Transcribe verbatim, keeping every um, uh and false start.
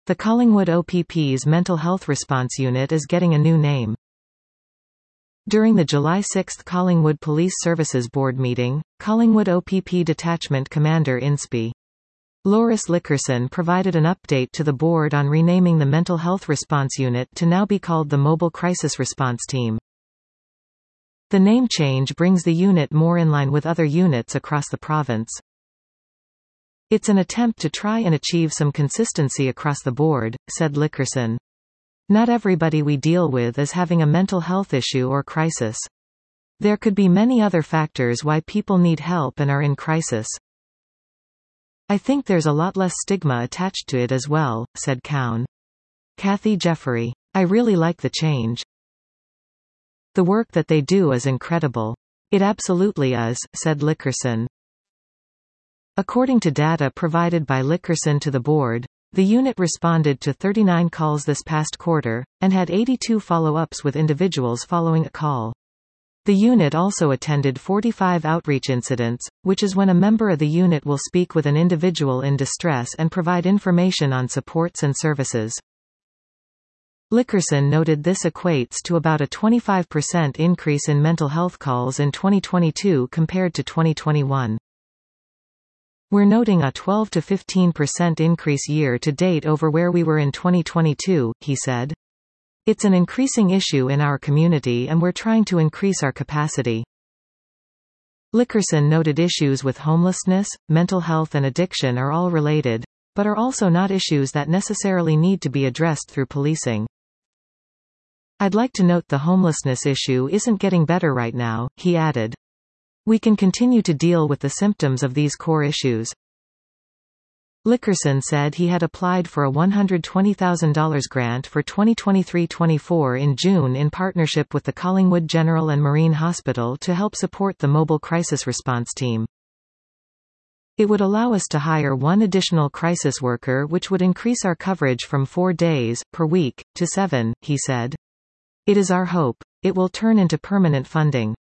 The Collingwood O P P's Mental Health Response Unit is getting a new name. During the July sixth Collingwood Police Services Board meeting, Collingwood O P P Detachment Commander Inspe Loris Lickerson provided an update to the board on renaming the Mental Health Response Unit to now be called the Mobile Crisis Response Team. The name change brings the unit more in line with other units across the province. It's an attempt to try and achieve some consistency across the board, said Lickerson. Not everybody we deal with is having a mental health issue or crisis. There could be many other factors why people need help and are in crisis. I think there's a lot less stigma attached to it as well, said Cowan. Kathy Jeffery. I really like the change. The work that they do is incredible. It absolutely is, said Lickerson. According to data provided by Lickerson to the board, the unit responded to thirty-nine calls this past quarter, and had eighty-two follow-ups with individuals following a call. The unit also attended forty-five outreach incidents, which is when a member of the unit will speak with an individual in distress and provide information on supports and services. Lickerson noted this equates to about a twenty-five percent increase in mental health calls in twenty twenty-two compared to twenty twenty-one. We're noting a twelve to fifteen percent increase year to date over where we were in twenty twenty-two, he said. It's an increasing issue in our community and we're trying to increase our capacity. Lickerson noted issues with homelessness, mental health and addiction are all related, but are also not issues that necessarily need to be addressed through policing. I'd like to note the homelessness issue isn't getting better right now, he added. We can continue to deal with the symptoms of these core issues. Lickerson said he had applied for a one hundred twenty thousand dollars grant for twenty twenty-three twenty-four in June in partnership with the Collingwood General and Marine Hospital to help support the Mobile Crisis Response Team. It would allow us to hire one additional crisis worker, which would increase our coverage from four days per week to seven, he said. It is our hope. It will turn into permanent funding.